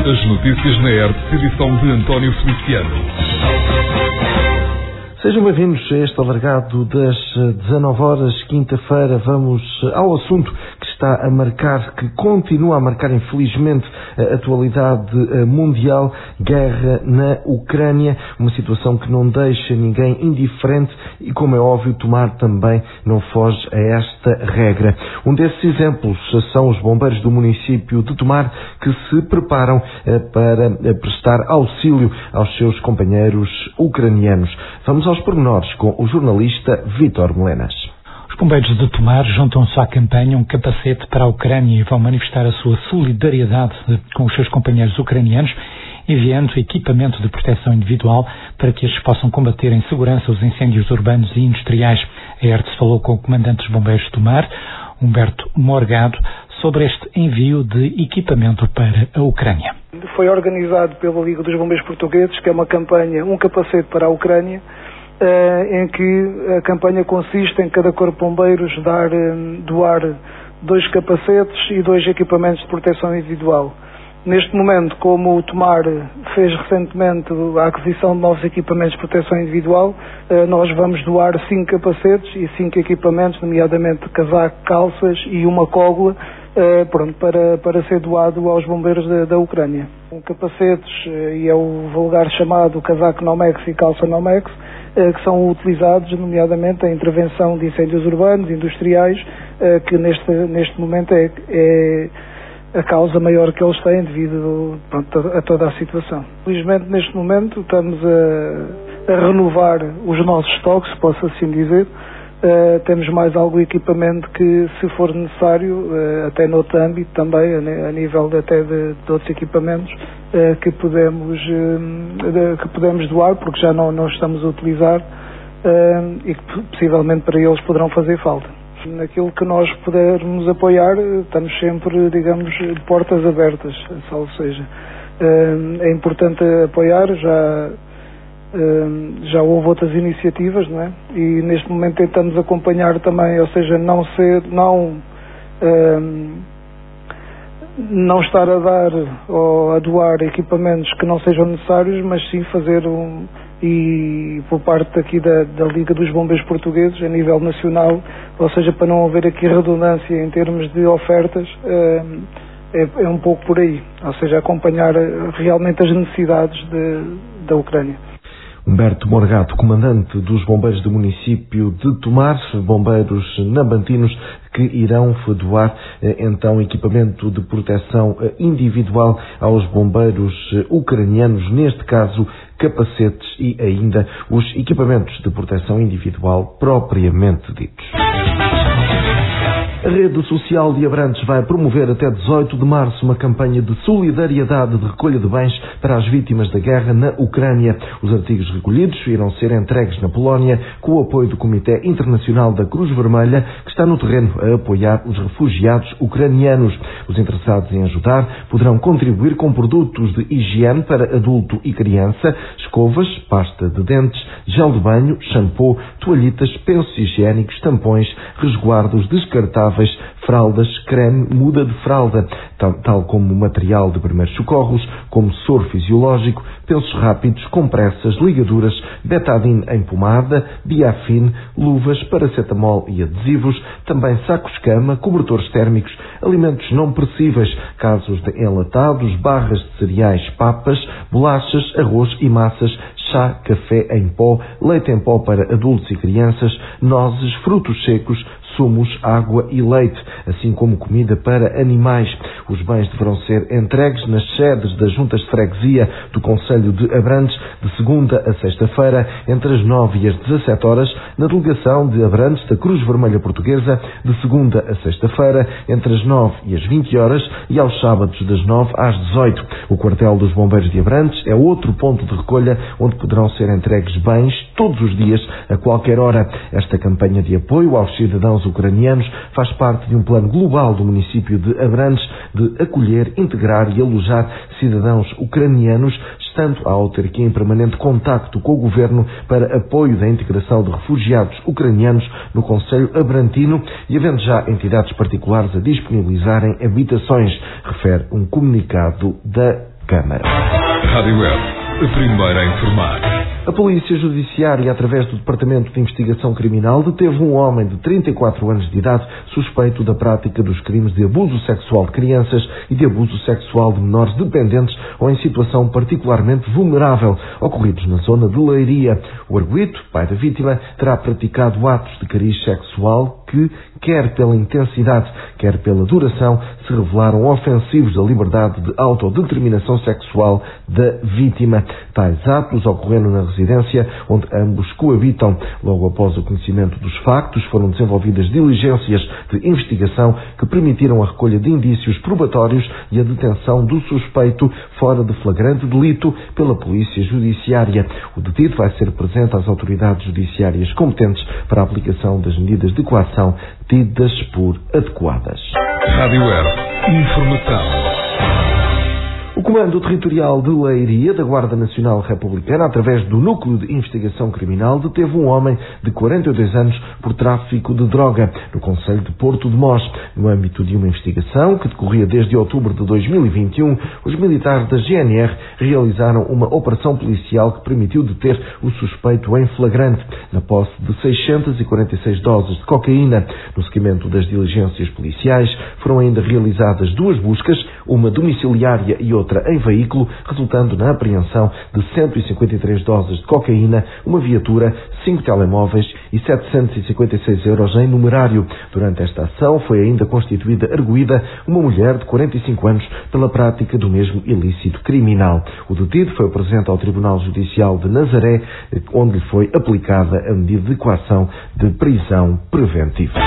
As notícias na ERTE, edição de António Feliciano. Sejam bem-vindos a este alargado das 19 horas, quinta-feira. Vamos ao assunto que continua a marcar, infelizmente, a atualidade mundial: guerra na Ucrânia, uma situação que não deixa ninguém indiferente e, como é óbvio, Tomar também não foge a esta regra. Um desses exemplos são os bombeiros do município de Tomar, que se preparam para prestar auxílio aos seus companheiros ucranianos. Vamos aos pormenores com o jornalista Vítor Melenas. Os bombeiros de Tomar juntam-se à campanha Um Capacete para a Ucrânia e vão manifestar a sua solidariedade com os seus companheiros ucranianos, enviando equipamento de proteção individual para que estes possam combater em segurança os incêndios urbanos e industriais. A ERTE falou com o comandante dos bombeiros de Tomar, Humberto Morgado, sobre este envio de equipamento para a Ucrânia. Foi organizado pela Liga dos Bombeiros Portugueses, que é uma campanha Um Capacete para a Ucrânia, em que a campanha consiste em cada corpo de bombeiros doar 2 capacetes e 2 equipamentos de proteção individual. Neste momento, como o Tomar fez recentemente a aquisição de novos equipamentos de proteção individual, nós vamos doar 5 capacetes e 5 equipamentos, nomeadamente casaco, calças e uma cógula, para ser doado aos bombeiros da Ucrânia. Capacetes, e é o vulgar chamado casaco Nomex e calça Nomex, que são utilizados nomeadamente em intervenção de incêndios urbanos, industriais, que neste momento é a causa maior que eles têm devido a toda a situação. Felizmente, neste momento, estamos a renovar os nossos estoques, se posso assim dizer. Temos mais algum equipamento que, se for necessário, até noutro âmbito também, a nível até de outros equipamentos, que podemos doar, porque já não estamos a utilizar, e que possivelmente para eles poderão fazer falta. Naquilo que nós pudermos apoiar, estamos sempre, digamos, de portas abertas, ou seja, é importante apoiar. Já houve outras iniciativas, não é? E neste momento tentamos acompanhar também, ou seja, não estar a dar ou a doar equipamentos que não sejam necessários, mas sim fazer e por parte aqui da Liga dos Bombeiros Portugueses, a nível nacional, ou seja, para não haver aqui redundância em termos de ofertas, é um pouco por aí, ou seja, acompanhar realmente as necessidades da Ucrânia. Humberto Morgado, comandante dos bombeiros do município de Tomar, bombeiros nabantinos, que irão doar então equipamento de proteção individual aos bombeiros ucranianos, neste caso capacetes e ainda os equipamentos de proteção individual propriamente ditos. A rede social de Abrantes vai promover até 18 de março uma campanha de solidariedade de recolha de bens para as vítimas da guerra na Ucrânia. Os artigos recolhidos irão ser entregues na Polónia com o apoio do Comitê Internacional da Cruz Vermelha, que está no terreno a apoiar os refugiados ucranianos. Os interessados em ajudar poderão contribuir com produtos de higiene para adulto e criança, escovas, pasta de dentes, gel de banho, shampoo, toalhitas, pensos higiênicos, tampões, resguardos descartáveis, fraldas, creme, muda de fralda, tal como material de primeiros socorros, como soro fisiológico, pensos rápidos, compressas, ligaduras, betadine em pomada, biafine, luvas, paracetamol e adesivos, também sacos-cama, cobertores térmicos, alimentos não perecíveis, casos de enlatados, barras de cereais, papas, bolachas, arroz e massas, chá, café em pó, leite em pó para adultos e crianças, nozes, frutos secos, sumos, água e leite, assim como comida para animais. Os bens deverão ser entregues nas sedes das juntas de freguesia do Concelho de Abrantes de segunda a sexta-feira, entre as 9 e as 17 horas, na delegação de Abrantes da Cruz Vermelha Portuguesa, de segunda a sexta-feira, entre as 9 e as 20 horas e aos sábados das 9 às 18. O quartel dos bombeiros de Abrantes é outro ponto de recolha onde poderão ser entregues bens todos os dias, a qualquer hora. Esta campanha de apoio aos cidadãos ucranianos faz parte de um plano global do município de Abrantes de acolher, integrar e alojar cidadãos ucranianos, estando a autarquia em permanente contacto com o governo para apoio da integração de refugiados ucranianos no concelho abrantino e havendo já entidades particulares a disponibilizarem habitações, refere um comunicado da Câmara. Rádio Web, a primeira a informar. A Polícia Judiciária, através do Departamento de Investigação Criminal, deteve um homem de 34 anos de idade suspeito da prática dos crimes de abuso sexual de crianças e de abuso sexual de menores dependentes ou em situação particularmente vulnerável, ocorridos na zona de Leiria. O arguido, pai da vítima, terá praticado atos de cariz sexual que, quer pela intensidade, quer pela duração, se revelaram ofensivos da liberdade de autodeterminação sexual da vítima. Tais atos ocorreram na residência onde ambos coabitam. Logo após o conhecimento dos factos, foram desenvolvidas diligências de investigação que permitiram a recolha de indícios probatórios e a detenção do suspeito fora de flagrante delito pela Polícia Judiciária. O detido vai ser presente às autoridades judiciárias competentes para a aplicação das medidas de coação tidas por adequadas. Rádio Web, informação. O Comando Territorial de Leiria, da Guarda Nacional Republicana, através do Núcleo de Investigação Criminal, deteve um homem de 42 anos por tráfico de droga no concelho de Porto de Mós. No âmbito de uma investigação que decorria desde outubro de 2021, os militares da GNR realizaram uma operação policial que permitiu deter o suspeito em flagrante, na posse de 646 doses de cocaína. No seguimento das diligências policiais, foram ainda realizadas 2 buscas, uma domiciliária e outra em veículo, resultando na apreensão de 153 doses de cocaína, uma viatura, 5 telemóveis e 756 euros em numerário. Durante esta ação foi ainda constituída arguida uma mulher de 45 anos pela prática do mesmo ilícito criminal. O detido foi presente ao Tribunal Judicial de Nazaré, onde lhe foi aplicada a medida de coação de prisão preventiva.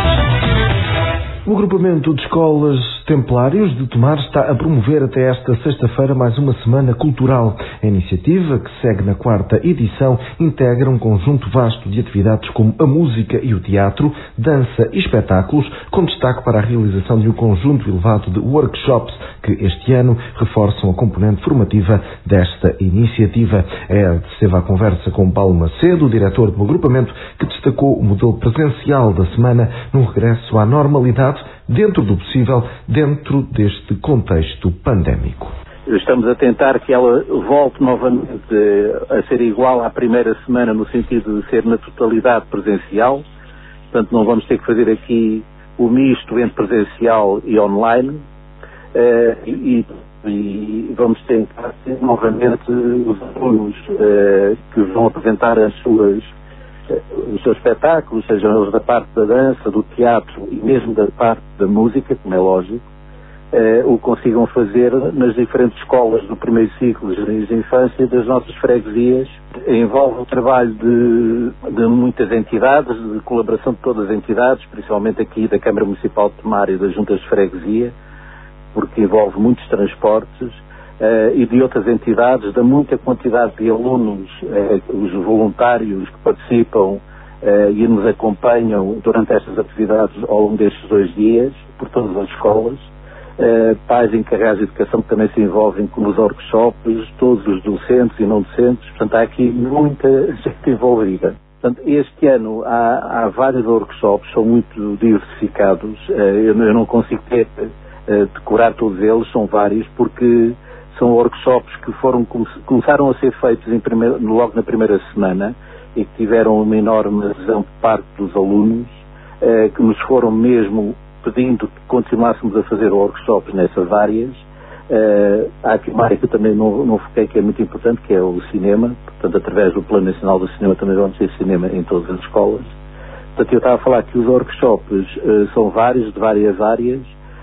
O agrupamento de escolas Templários de Tomar está a promover até esta sexta-feira mais uma semana cultural. A iniciativa, que segue na 4ª edição, integra um conjunto vasto de atividades como a música e o teatro, dança e espetáculos, com destaque para a realização de um conjunto elevado de workshops que este ano reforçam a componente formativa desta iniciativa. Esteve à conversa com Paulo Macedo, o diretor do agrupamento, que destacou o modelo presencial da semana num regresso à normalidade, dentro do possível, dentro deste contexto pandémico. Estamos a tentar que ela volte novamente a ser igual à primeira semana, no sentido de ser na totalidade presencial. Portanto, não vamos ter que fazer aqui o misto entre presencial e online. E vamos tentar ter novamente os alunos que vão apresentar os seus espetáculos, sejam eles da parte da dança, do teatro e mesmo da parte da música, como é lógico, o consigam fazer nas diferentes escolas do primeiro ciclo de jardins de infância das nossas freguesias. Envolve o trabalho de muitas entidades, de colaboração de todas as entidades, principalmente aqui da Câmara Municipal de Tomar e das Juntas de Freguesia, porque envolve muitos transportes, e de outras entidades, da muita quantidade de alunos, os voluntários que participam e nos acompanham durante estas atividades ao longo destes 2 dias, por todas as escolas, pais encarregados de educação que também se envolvem com os workshops, todos os docentes e não docentes. Portanto, há aqui muita gente envolvida. Portanto, este ano há vários workshops, são muito diversificados. Eu não consigo decorar todos eles, são vários, porque são workshops que começaram a ser feitos logo na primeira semana e que tiveram uma enorme adesão por parte dos alunos, que nos foram mesmo pedindo que continuássemos a fazer workshops nessas áreas. Há aqui uma área que eu também não foquei, que é muito importante, que é o cinema. Portanto, através do Plano Nacional do Cinema também vamos ter cinema em todas as escolas. Portanto, eu estava a falar que os workshops são vários, de várias áreas,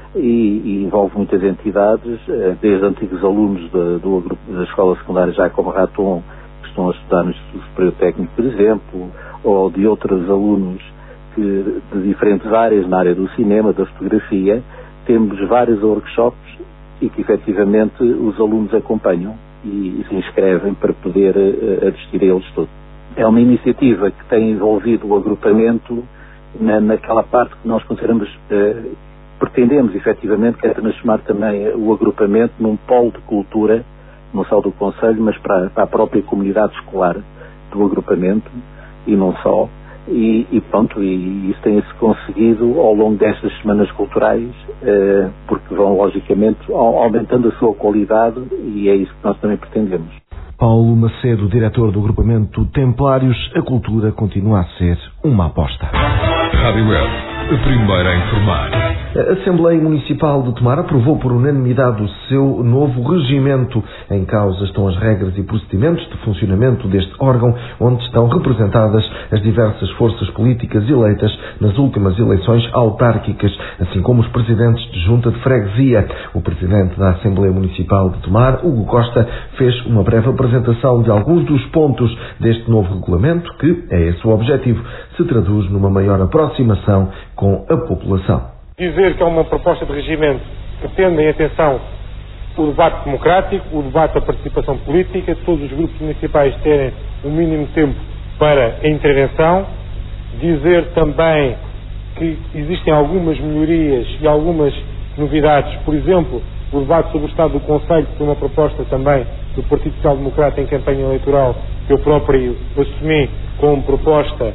e envolve muitas entidades, desde antigos alunos da escola secundária Jacob Raton, que estão a estudar no Instituto Superior Técnico, por exemplo, ou de outros alunos de diferentes áreas, na área do cinema, da fotografia. Temos vários workshops e que efetivamente os alunos acompanham e se inscrevem para poder assistir a eles todos. É uma iniciativa que tem envolvido o agrupamento naquela parte que nós consideramos, pretendemos efetivamente, que é transformar também o agrupamento num polo de cultura, não só do Conselho, mas para a própria comunidade escolar do agrupamento, e não só, e pronto, e isso tem-se conseguido ao longo destas semanas culturais, porque vão logicamente aumentando a sua qualidade, e é isso que nós também pretendemos. Paulo Macedo, diretor do agrupamento Templários, a cultura continua a ser uma aposta. Rádio Web, a primeira a informar. A Assembleia Municipal de Tomar aprovou por unanimidade o seu novo regimento. Em causa estão as regras e procedimentos de funcionamento deste órgão, onde estão representadas as diversas forças políticas eleitas nas últimas eleições autárquicas, assim como os presidentes de junta de freguesia. O presidente da Assembleia Municipal de Tomar, Hugo Costa, fez uma breve apresentação de alguns dos pontos deste novo regulamento, que, é esse o objetivo, se traduz numa maior aproximação com a população. Dizer que é uma proposta de regimento que tende em atenção o debate democrático, o debate da participação política, todos os grupos municipais terem o mínimo tempo para a intervenção. Dizer também que existem algumas melhorias e algumas novidades, por exemplo, o debate sobre o Estado do Conselho, que foi uma proposta também do Partido Social Democrata em campanha eleitoral, que eu próprio assumi como proposta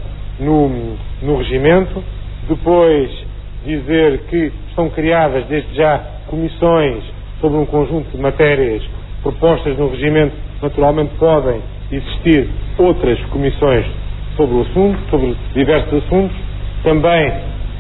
no regimento. Depois, dizer que estão criadas desde já comissões sobre um conjunto de matérias propostas no regimento. Naturalmente podem existir outras comissões sobre o assunto, sobre diversos assuntos. Também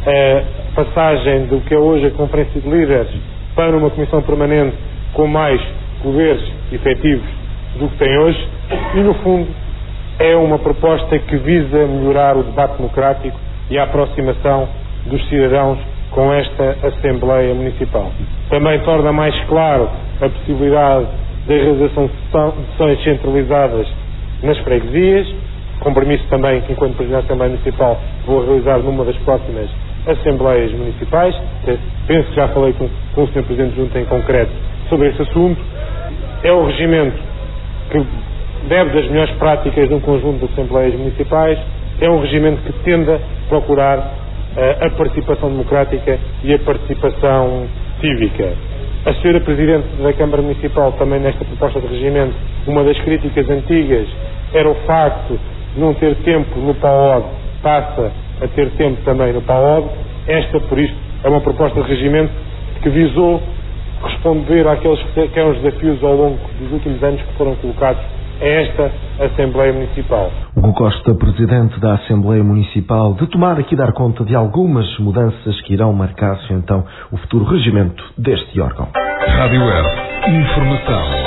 a passagem do que é hoje a Conferência de Líderes para uma comissão permanente com mais poderes efetivos do que tem hoje. E no fundo é uma proposta que visa melhorar o debate democrático e a aproximação dos cidadãos com esta Assembleia Municipal. Também torna mais claro a possibilidade da realização de sessões centralizadas nas freguesias, compromisso também que, enquanto Presidente da Assembleia Municipal, vou realizar numa das próximas Assembleias Municipais. Penso que já falei com o Sr. Presidente Junta em concreto sobre esse assunto. É o regimento que bebe das melhores práticas de um conjunto de Assembleias Municipais. É um regimento que tende a procurar a participação democrática e a participação cívica. A Sra. Presidente da Câmara Municipal, também nesta proposta de regimento, uma das críticas antigas era o facto de não ter tempo no PAOD, passa a ter tempo também no PAOD. Esta, por isto, é uma proposta de regimento que visou responder àqueles que eram os desafios ao longo dos últimos anos que foram colocados a esta Assembleia Municipal. Hugo Costa, presidente da Assembleia Municipal de Tomar, aqui dar conta de algumas mudanças que irão marcar-se então o futuro regimento deste órgão. Rádio Web, informação.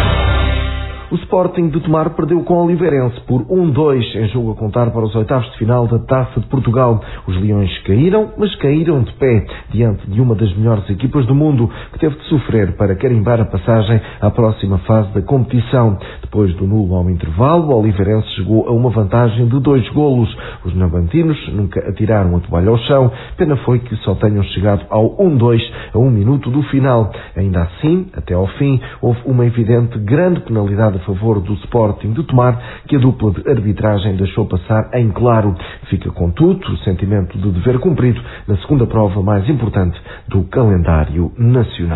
O Sporting de Tomar perdeu com o Oliveirense por 1-2 em jogo a contar para os oitavos de final da Taça de Portugal. Os Leões caíram, mas caíram de pé diante de uma das melhores equipas do mundo, que teve de sofrer para carimbar a passagem à próxima fase da competição. Depois do nulo ao intervalo, o Oliveirense chegou a uma vantagem de 2 golos. Os navantinos nunca atiraram a toalha ao chão. Pena foi que só tenham chegado ao 1-2 a 1 minuto do final. Ainda assim, até ao fim, houve uma evidente grande penalidade a favor do Sporting de Tomar, que a dupla de arbitragem deixou passar em claro. Fica, contudo, o sentimento de dever cumprido na segunda prova mais importante do calendário nacional.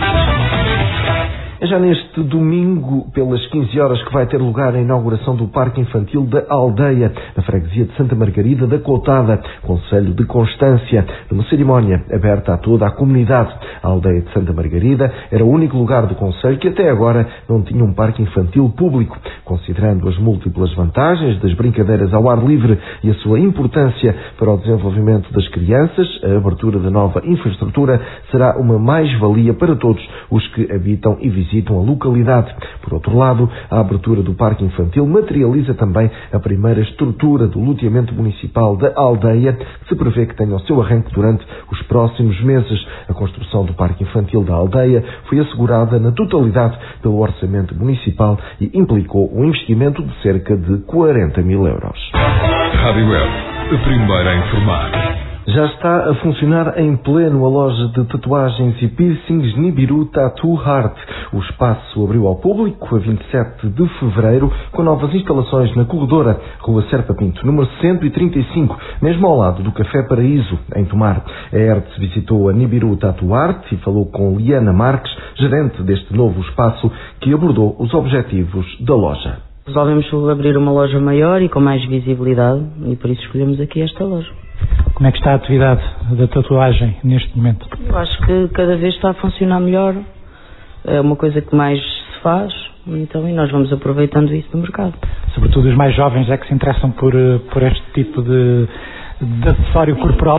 É já neste domingo, pelas 15 horas, que vai ter lugar a inauguração do Parque Infantil da Aldeia, na freguesia de Santa Margarida da Coutada, concelho de Constância, numa cerimónia aberta a toda a comunidade. A Aldeia de Santa Margarida era o único lugar do concelho que até agora não tinha um parque infantil público. Considerando as múltiplas vantagens das brincadeiras ao ar livre e a sua importância para o desenvolvimento das crianças, a abertura da nova infraestrutura será uma mais-valia para todos os que habitam e visitam a localidade. Por outro lado, a abertura do Parque Infantil materializa também a primeira estrutura do loteamento municipal da Aldeia, que se prevê que tenha o seu arranque durante os próximos meses. A construção do Parque Infantil da Aldeia foi assegurada na totalidade pelo orçamento municipal e implicou um investimento de cerca de 40 mil euros. Rádio Web, a primeira a informar. Já está a funcionar em pleno a loja de tatuagens e piercings Nibiru Tattoo Art. O espaço abriu ao público a 27 de fevereiro com novas instalações na corredora Rua Serpa Pinto, número 135, mesmo ao lado do Café Paraíso, em Tomar. A Hertz visitou a Nibiru Tattoo Art e falou com Liana Marques, gerente deste novo espaço, que abordou os objetivos da loja. Resolvemos abrir uma loja maior e com mais visibilidade e por isso escolhemos aqui esta loja. Como é que está a atividade da tatuagem neste momento? Eu acho que cada vez está a funcionar melhor, é uma coisa que mais se faz, então, e nós vamos aproveitando isso no mercado. Sobretudo os mais jovens é que se interessam por este tipo de acessório corporal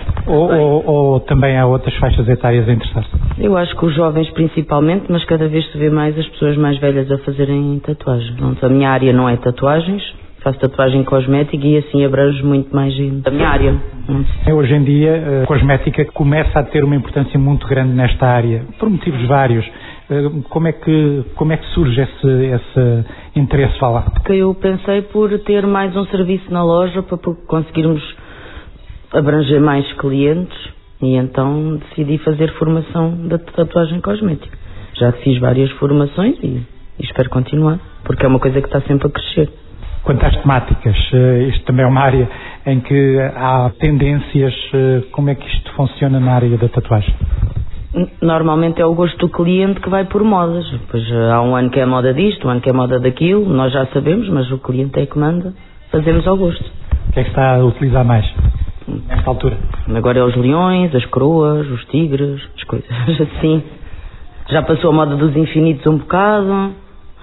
ou também há outras faixas etárias a interessar-se? Eu acho que os jovens principalmente, mas cada vez se vê mais as pessoas mais velhas a fazerem tatuagem. A minha área não é tatuagens, faço tatuagem cosmética e assim abranjo muito mais a minha área. Hoje em dia a cosmética começa a ter uma importância muito grande nesta área, por motivos vários. Como é que surge esse interesse, vá lá? Porque eu pensei por ter mais um serviço na loja para conseguirmos abranger mais clientes e então decidi fazer formação de tatuagem cosmética. Já fiz várias formações e espero continuar, porque é uma coisa que está sempre a crescer. Quanto às temáticas, isto também é uma área em que há tendências, como é que isto funciona na área da tatuagem? Normalmente é o gosto do cliente que vai por modas. Pois há um ano que é moda disto, um ano que é moda daquilo, nós já sabemos, mas o cliente é que manda, fazemos ao gosto. O que é que está a utilizar mais nesta altura? Agora é os leões, as coroas, os tigres, as coisas assim. Já passou a moda dos infinitos um bocado,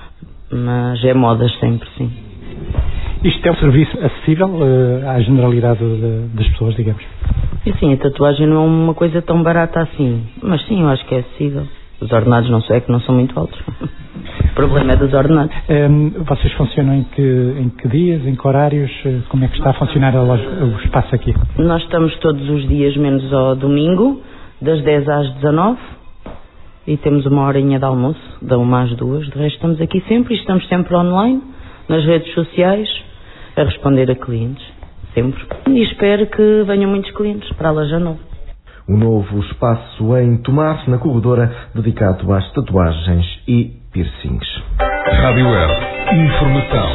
mas é modas sempre, sim. Isto é um serviço acessível à generalidade das pessoas, digamos? E sim, a tatuagem não é uma coisa tão barata assim, mas sim, eu acho que é acessível. Os ordenados não são muito altos. O problema é dos ordenados. Vocês funcionam em que dias, em que horários? Como é que está a funcionar a loja, o espaço aqui? Nós estamos todos os dias, menos ao domingo, das 10 às 19 e temos uma horinha de almoço, da 1 às 2. De resto estamos aqui sempre e estamos sempre online, nas redes sociais, a responder a clientes. Sempre. E espero que venham muitos clientes para a loja nova. Um novo espaço em Tomar, na corredora, dedicado às tatuagens e piercings. Rádio Web. Informação.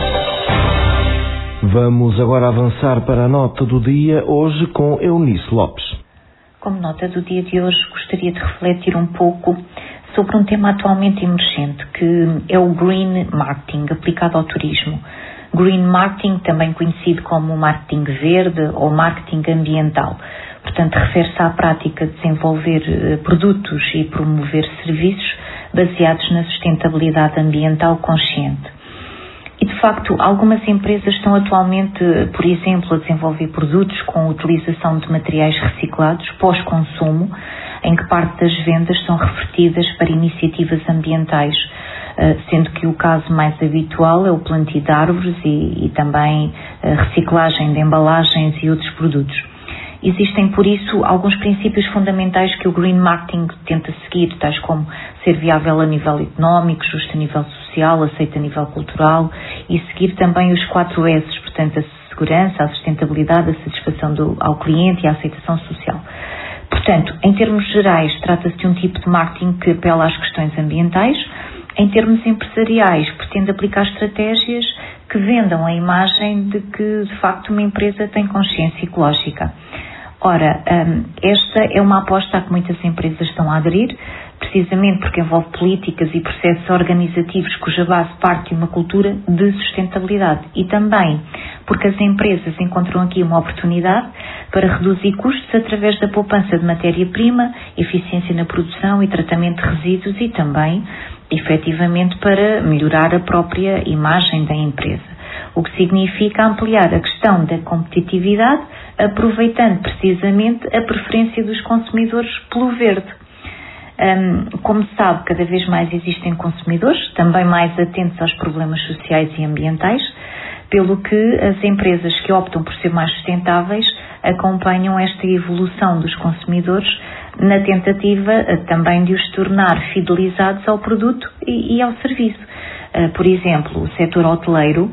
Vamos agora avançar para a nota do dia, hoje com Eunice Lopes. Como nota do dia de hoje, gostaria de refletir um pouco sobre um tema atualmente emergente, que é o Green Marketing, aplicado ao turismo. Green Marketing, também conhecido como marketing verde ou marketing ambiental. Portanto, refere-se à prática de desenvolver produtos e promover serviços baseados na sustentabilidade ambiental consciente. E, de facto, algumas empresas estão atualmente, por exemplo, a desenvolver produtos com utilização de materiais reciclados pós-consumo, em que parte das vendas são revertidas para iniciativas ambientais, sendo que o caso mais habitual é o plantio de árvores e também reciclagem de embalagens e outros produtos. Existem, por isso, alguns princípios fundamentais que o Green Marketing tenta seguir, tais como ser viável a nível económico, justo a nível social, aceito a nível cultural, e seguir também os 4 S's, portanto, a segurança, a sustentabilidade, a satisfação ao cliente e a aceitação social. Portanto, em termos gerais, trata-se de um tipo de marketing que apela às questões ambientais. Em termos empresariais, pretende aplicar estratégias que vendam a imagem de que, de facto, uma empresa tem consciência ecológica. Ora, esta é uma aposta a que muitas empresas estão a aderir, precisamente porque envolve políticas e processos organizativos cuja base parte de uma cultura de sustentabilidade e também porque as empresas encontram aqui uma oportunidade para reduzir custos através da poupança de matéria-prima, eficiência na produção e tratamento de resíduos e também, efetivamente, para melhorar a própria imagem da empresa. O que significa ampliar a questão da competitividade, aproveitando precisamente a preferência dos consumidores pelo verde. Como se sabe, cada vez mais existem consumidores, também mais atentos aos problemas sociais e ambientais, pelo que as empresas que optam por ser mais sustentáveis acompanham esta evolução dos consumidores na tentativa também de os tornar fidelizados ao produto e ao serviço. Por exemplo, o setor hoteleiro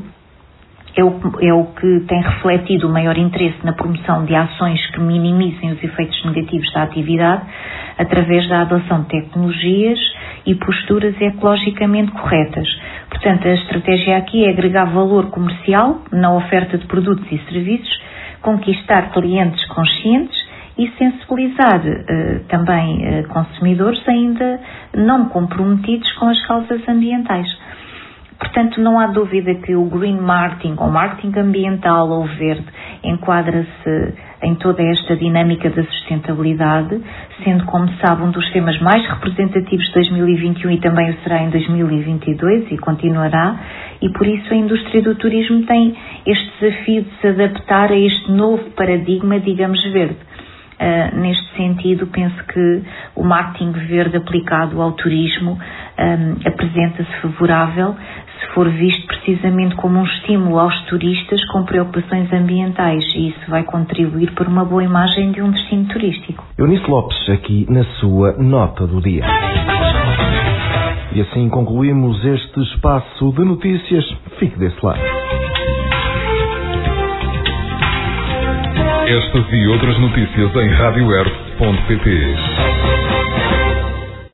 é o que tem refletido o maior interesse na promoção de ações que minimizem os efeitos negativos da atividade através da adoção de tecnologias e posturas ecologicamente corretas. Portanto, a estratégia aqui é agregar valor comercial na oferta de produtos e serviços, conquistar clientes conscientes e sensibilizar também consumidores ainda não comprometidos com as causas ambientais. Portanto, não há dúvida que o green marketing, ou marketing ambiental ou verde, enquadra-se em toda esta dinâmica da sustentabilidade, sendo, como sabe, um dos temas mais representativos de 2021 e também o será em 2022 e continuará, e por isso a indústria do turismo tem este desafio de se adaptar a este novo paradigma, digamos, verde. Neste sentido, penso que o marketing verde aplicado ao turismo apresenta-se favorável, se for visto precisamente como um estímulo aos turistas com preocupações ambientais, e isso vai contribuir para uma boa imagem de um destino turístico. Eunice Lopes, aqui na sua nota do dia. E assim concluímos este espaço de notícias. Fique desse lado. Estas e outras notícias em radioearth.pt.